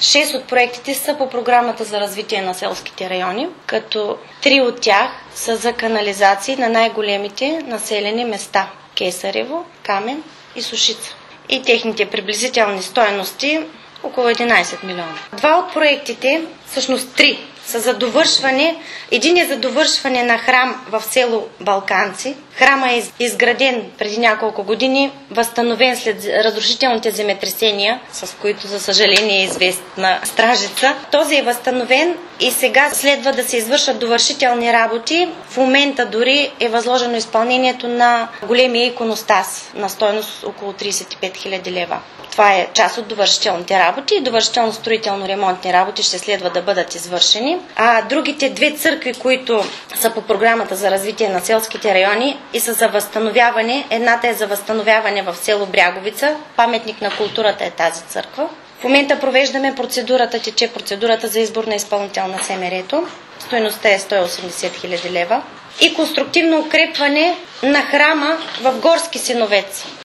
6 от проектите са по програмата за развитие на селските райони, като 3 от тях са за канализации на най-големите населени места – Кесарево, Камен и Сушица. И техните приблизителни стойности около 11 милиона. 2 от проектите, всъщност 3, са за довършване. Един е за довършване на храм в село Балканци. Храма е изграден преди няколко години, възстановен след разрушителните земетресения, с които, за съжаление, е известна Стражица. Този е възстановен и сега следва да се извършат довършителни работи. В момента дори е възложено изпълнението на големия иконостас на стойност около 35 хиляди лева. Това е част от довършителните работи и довършително-строително-ремонтни работи ще следва да бъдат извършени. А другите 2 църкви, които са по програмата за развитие на селските райони и са за възстановяване, едната е за възстановяване в село Бряговица, паметник на културата е тази църква. В момента провеждаме тече процедурата за избор на изпълнител на СМР-то. Стойността е 180 хиляди лева. И конструктивно укрепване на храма в Горски Сеновец.